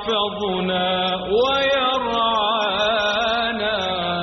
يحفظنا ويرعانا.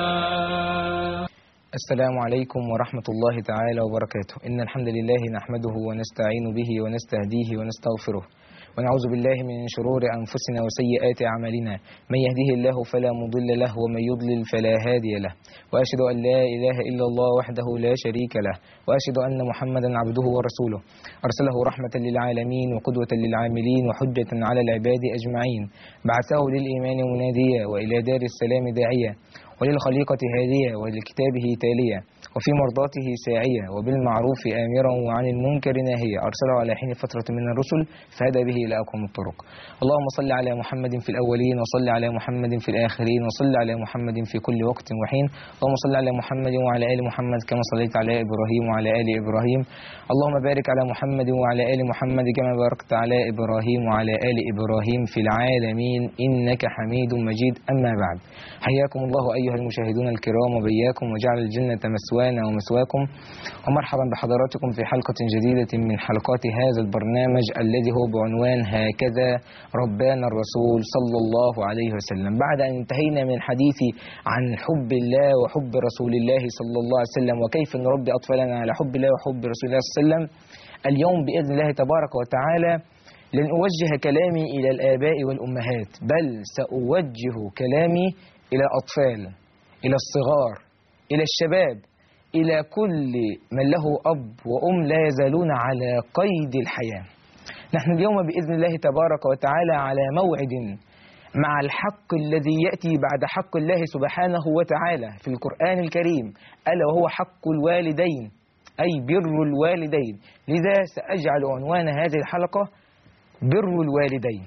السلام عليكم ورحمة الله تعالى وبركاته. إن الحمد لله نحمده ونستعين به ونستهديه ونستغفره، ونعوذ بالله من شرور أنفسنا وسيئات أعمالنا. من يهده الله فلا مضل له، ومن يضلل فلا هادي له. وأشهد أن لا إله إلا الله وحده لا شريك له، وأشهد أن محمدا عبده ورسوله، أرسله رحمة للعالمين وقدوة للعاملين وحجة على العباد أجمعين. بعثه للإيمان مناديا، وإلى دار السلام داعيا، وللخليقة هادية، ولكتابه تالية، وفي مرضاته ساعية، وبالمعروف آمرا وعن المنكر ناهيا. أرسله على حين فترة من الرسل فهدى به إلى أقوم الطرق. اللهم صل على محمد في الأولين، وصل على محمد في الآخرين، وصل على محمد في كل وقت وحين. اللهم صل على محمد وعلى آل محمد كما صليت على إبراهيم وعلى آل إبراهيم. اللهم بارك على محمد وعلى آل محمد كما باركت على إبراهيم وعلى آل إبراهيم في العالمين إنك حميد مجيد. أما بعد، حياكم الله أيها المشاهدون الكرام وبياكم، وجعل الجنة مسوانا ومسواكم، ومرحبا بحضراتكم في حلقة جديدة من حلقات هذا البرنامج الذي هو بعنوان هكذا ربانا الرسول صلى الله عليه وسلم. بعد أن انتهينا من الحديث عن حب الله وحب رسول الله صلى الله عليه وسلم، وكيف نربي أطفالنا على حب الله وحب رسول الله صلى الله عليه وسلم، اليوم بإذن الله تبارك وتعالى لن أوجه كلامي إلى الآباء والأمهات، بل سأوجه كلامي إلى الأطفال، إلى الصغار، إلى الشباب، إلى كل من له أب وأم لا يزالون على قيد الحياة. نحن اليوم بإذن الله تبارك وتعالى على موعد مع الحق الذي يأتي بعد حق الله سبحانه وتعالى في القرآن الكريم، ألا وهو حق الوالدين، أي بر الوالدين. لذا سأجعل عنوان هذه الحلقة بر الوالدين.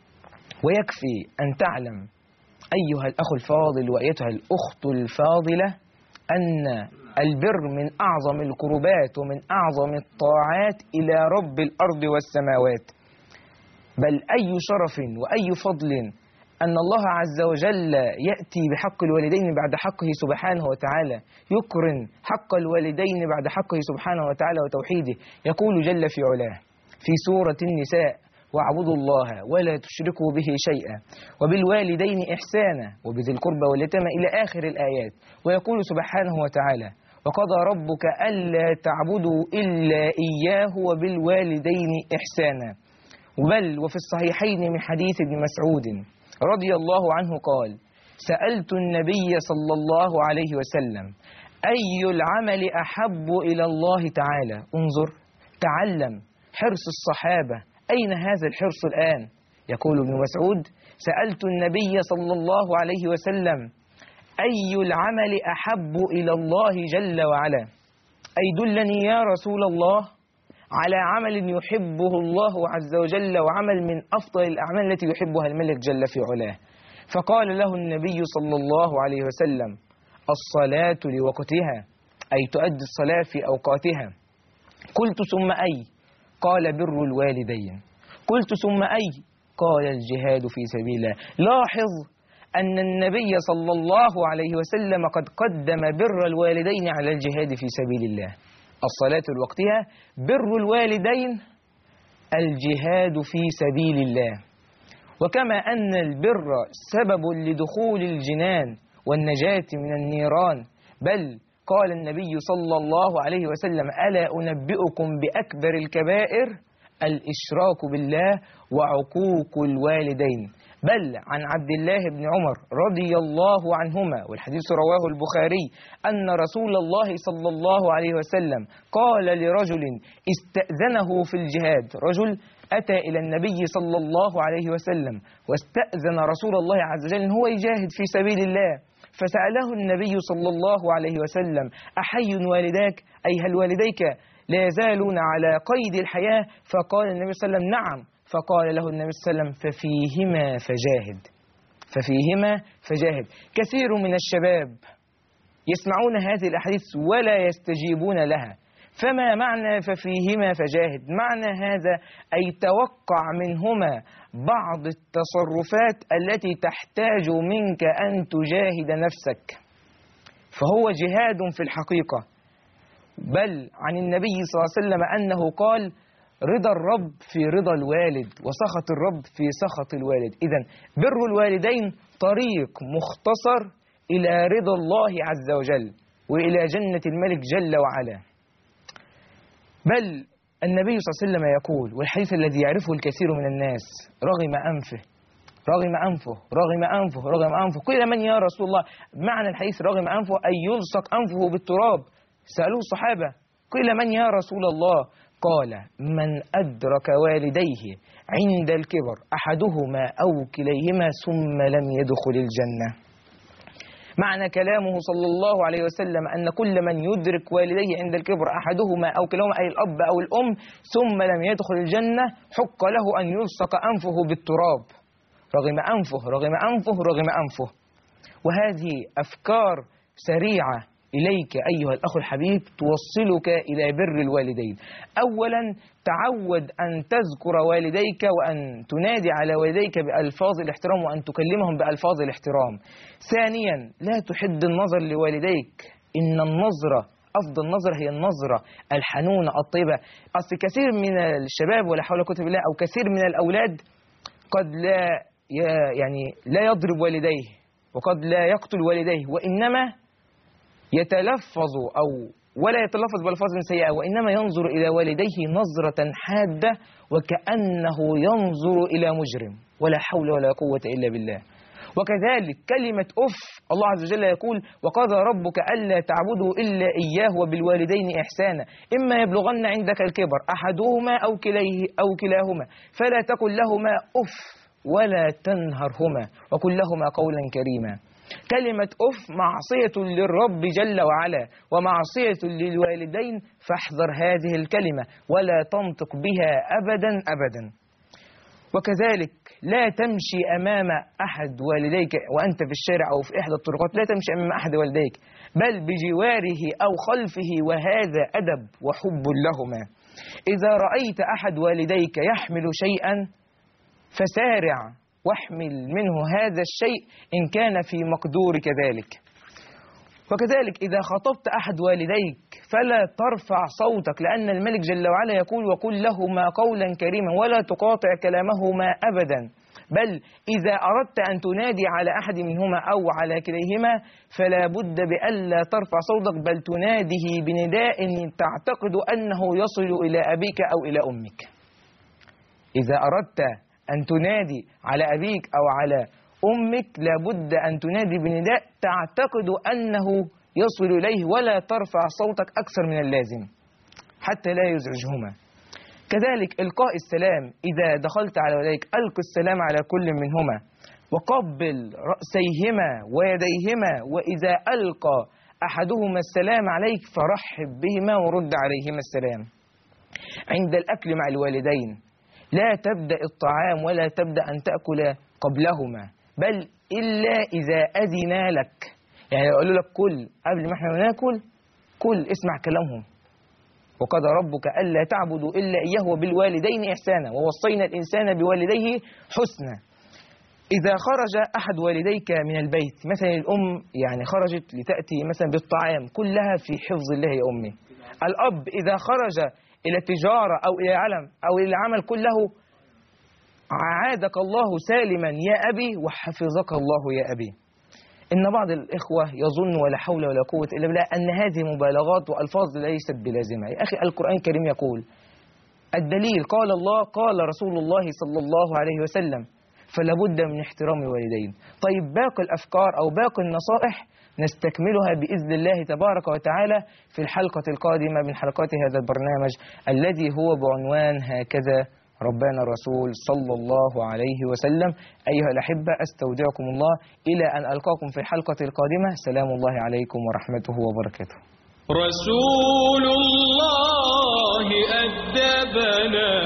ويكفي أن تعلم أيها الأخ الفاضل وأيتها الأخت الفاضلة أن البر من أعظم القربات ومن أعظم الطاعات إلى رب الأرض والسماوات، بل أي شرف وأي فضل أن الله عز وجل يأتي بحق الوالدين بعد حقه سبحانه وتعالى، يقرن حق الوالدين بعد حقه سبحانه وتعالى وتوحيده. يقول جل في علاه في سورة النساء: واعبدوا الله ولا تشركوا به شيئا وبالوالدين إحسانا وبذي القربى واليتامى إلى آخر الآيات. ويقول سبحانه وتعالى: وقضى ربك ألا تعبدوا إلا إياه وبالوالدين إحسانا. بل وفي الصحيحين من حديث ابن مسعود رضي الله عنه قال: سألت النبي صلى الله عليه وسلم أي العمل أحب إلى الله تعالى. انظر، تعلم حرص الصحابة، أين هذا الحرص الآن؟ يقول ابن مسعود: سألت النبي صلى الله عليه وسلم أي العمل أحب إلى الله جل وعلا، أي دلني يا رسول الله على عمل يحبه الله عز وجل، وعمل من أفضل الأعمال التي يحبها الملك جل في علاه. فقال له النبي صلى الله عليه وسلم: الصلاة لوقتها، أي تؤدي الصلاة في أوقاتها. قلت: ثم أي؟ قال: بر الوالدين. قلت: ثم أي؟ قال: الجهاد في سبيل الله. لاحظ أن النبي صلى الله عليه وسلم قد قدم بر الوالدين على الجهاد في سبيل الله. الصلاة لوقتها، بر الوالدين، الجهاد في سبيل الله. وكما أن البر سبب لدخول الجنان والنجاة من النيران، بل قال النبي صلى الله عليه وسلم: ألا أنبئكم بأكبر الكبائر؟ الإشراك بالله وعقوق الوالدين. بل عن عبد الله بن عمر رضي الله عنهما، والحديث رواه البخاري، أن رسول الله صلى الله عليه وسلم قال لرجل استأذنه في الجهاد. رجل أتى إلى النبي صلى الله عليه وسلم واستأذن رسول الله عز وجل أن هو يجاهد في سبيل الله، فسأله النبي صلى الله عليه وسلم: أحي والداك؟ أي هل والديك لا يزالون على قيد الحياة؟ فقال النبي صلى الله عليه وسلم: نعم. فقال له النبي صلى الله عليه وسلم: ففيهما فجاهد، ففيهما فجاهد. كثير من الشباب يسمعون هذه الأحاديث ولا يستجيبون لها. فما معنى ففيهما فجاهد؟ معنى هذا أي توقع منهما بعض التصرفات التي تحتاج منك أن تجاهد نفسك، فهو جهاد في الحقيقة. بل عن النبي صلى الله عليه وسلم أنه قال: رضا الرب في رضا الوالد وسخط الرب في سخط الوالد. إذن بر الوالدين طريق مختصر إلى رضا الله عز وجل وإلى جنة الملك جل وعلا. بل النبي صلى الله عليه وسلم يقول، والحديث الذي يعرفه الكثير من الناس: رغم أنفه رغم أنفه رغم أنفه رغم أنفه. قيل من يا رسول الله؟ معنى الحديث رغم أنفه أي يلصق أنفه بالتراب. سألوه الصحابة: قيل من يا رسول الله؟ قال: من أدرك والديه عند الكبر أحدهما أو كليهما ثم لم يدخل الجنة. معنى كلامه صلى الله عليه وسلم أن كل من يدرك والديه عند الكبر أحدهما أو كلاهما، أي الأب أو الأم، ثم لم يدخل الجنة، حق له أن يلصق أنفه بالتراب. رغم أنفه رغم أنفه رغم أنفه. وهذه أفكار سريعة إليك أيها الأخ الحبيب توصلك إلى بر الوالدين. أولا، تعود أن تذكر والديك وأن تنادي على والديك بألفاظ الاحترام وأن تكلمهم بألفاظ الاحترام. ثانيا، لا تحد النظر لوالديك. إن النظرة، أفضل نظرة هي النظرة الحنونة الطيبة. أصل كثير من الشباب ولا حول ولا قوة إلا بالله، أو كثير من الأولاد قد لا يضرب والديه وقد لا يقتل والديه، وإنما يتلفظ ولا يتلفظ بألفاظ سيئة، وإنما ينظر إلى والديه نظرة حادة وكأنه ينظر إلى مجرم. ولا حول ولا قوة إلا بالله. وكذلك كلمة أف، الله عز وجل يقول: وقضى ربك ألا تعبدوا إلا إياه وبالوالدين إحسانا إما يبلغن عندك الكبر أحدهما أو كلاهما فلا تقل لهما أف ولا تنهرهما وقل لهما قولا كريما. كلمة أف معصية للرب جل وعلا ومعصية للوالدين، فاحذر هذه الكلمة ولا تنطق بها أبدا أبدا. وكذلك لا تمشي أمام أحد والديك وأنت في الشارع أو في إحدى الطرقات، لا تمشي أمام أحد والديك بل بجواره أو خلفه، وهذا أدب وحب لهما. إذا رأيت أحد والديك يحمل شيئا فسارع واحمل منه هذا الشيء إن كان في مقدورك ذلك. وكذلك إذا خطبت أحد والديك فلا ترفع صوتك، لأن الملك جل وعلا يقول: وقل لهما قولا كريما ولا تقاطع كلامهما أبدا. بل إذا أردت أن تنادي على أحد منهما أو على كليهما فلا بد بألا ترفع صوتك، بل تناديه بنداء تعتقد أنه يصل إلى أبيك أو إلى أمك. إذا أردت أن تنادي على أبيك أو على أمك لابد أن تنادي بنداء تعتقد أنه يصل إليه، ولا ترفع صوتك أكثر من اللازم حتى لا يزعجهما. كذلك إلقاء السلام، إذا دخلت على والديك ألق السلام على كل منهما وقبل رأسيهما ويديهما، وإذا ألقى أحدهما السلام عليك فرحب بهما ورد عليهما السلام. عند الأكل مع الوالدين لا تبدأ الطعام ولا تبدأ أن تأكل قبلهما، بل إلا إذا أذنا لك. يعني يقولوا لك كل قبل ما احنا ناكل، كل اسمع كلامهم. وقضى ربك ألا تعبدوا إلا إياه وبالوالدين إحسانا ووصينا الإنسان بوالديه حسنا. إذا خرج أحد والديك من البيت، مثلا الأم يعني خرجت لتأتي مثلا بالطعام، كلها في حفظ الله يا أمي. الأب إذا خرج إلى التجارة أو إلى علم أو إلى العمل، كله عادك الله سالما يا أبي وحفظك الله يا أبي. إن بعض الإخوة يظن ولا حول ولا قوة إلا بالله أن هذه مبالغات وألفاظ ليست بلازمة. يا أخي القرآن الكريم يقول الدليل قال الله قال رسول الله صلى الله عليه وسلم، فلا بد من احترام الوالدين. طيب باقي الأفكار أو باقي النصائح نستكملها بإذن الله تبارك وتعالى في الحلقة القادمة من حلقات هذا البرنامج الذي هو بعنوان هكذا ربنا الرسول صلى الله عليه وسلم. أيها الأحبة أستودعكم الله إلى أن ألقاكم في الحلقة القادمة. سلام الله عليكم ورحمته وبركاته. رسول الله أدبنا